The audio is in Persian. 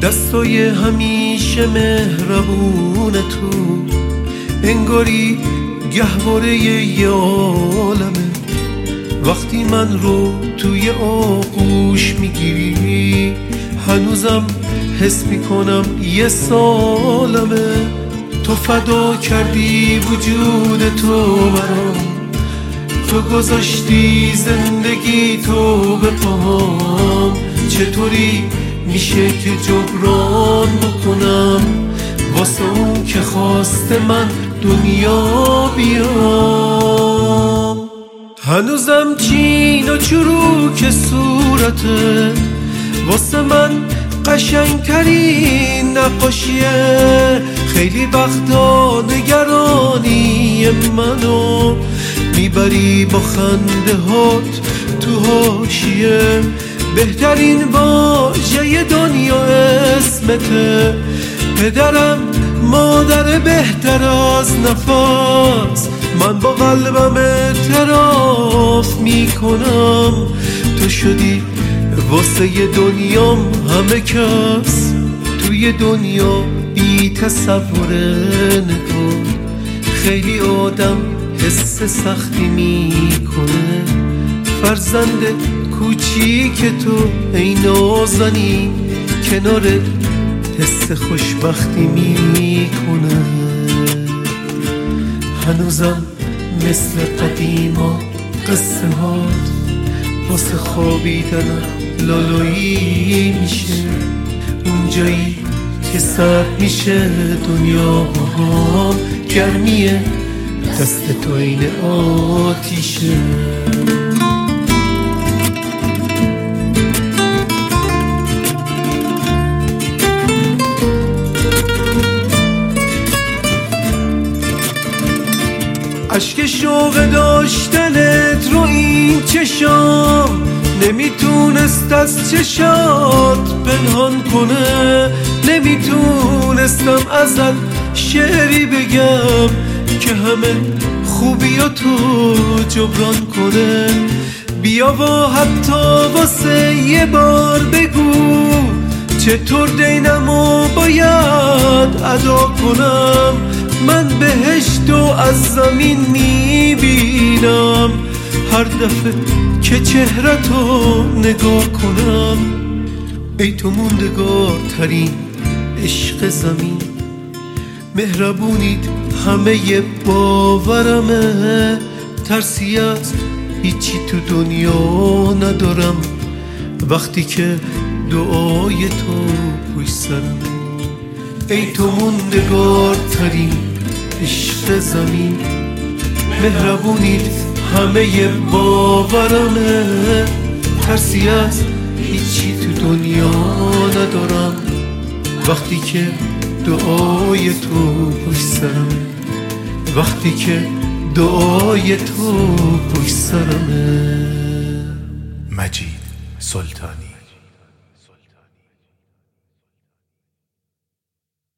دستای همیشه مهربون تو انگاری گهواره یه عالمه. وقتی من رو توی آغوش میگیری هنوزم حس میکنم یه سالمه. تو فدا کردی وجود تو برام، تو گذاشتی زندگی تو به پاهام. چطوری میشه که جبران بکنم واسه اون که خواسته من دنیا بیام؟ هنوزم چین و چروک صورته واسه من قشنگترین نقاشیه. خیلی وقتا نگرانی منو میبری با خنده هات تو حاشیه. بهترین واژه دنیا اسمته. پدرم مادر بهتر از نفس، من با قلبم اعتراف میکنم. تو شدی واسه دنیام همه کس. توی دنیا بی تصوره نگاه، خیلی آدم حس سختی میکنه. فرزند کوچیک تو ای نازنین کنار حس خوشبختی میکنه. هنوزم مثل قدیما قصه هات واسه خوابیدنم لالایی میشه. اونجایی که سرد میشه دنیا باهام، گرمیه دست تو این آتیشه. عشق شوق داشتنت رو این چشام نمیتونست از چشات پنهان کنه. نمیتونستم ازت شعری بگم که همه خوبیاتو جبران کنه. بیا و حتی واسه یه بار بگو چطور دینمو باید ادا کنم. من بهشتو از زمین میبینم هر دفعه که چهرتو نگاه کنم. ای تو موندگار ترین عشق زمین، مهربونیت همه ی باورمه. ترسی از هیچی تو دنیا ندارم وقتی که دعای تو پشت سرم. ای تو موندگار ترین عشق زمین، مهربونیت همه ی باورمه. ترسی از هیچی تو دنیا ندارم وقتی که دعای تو پشت سرم. وقتی که دعای تو پشت سرمه. مجید سلطانی.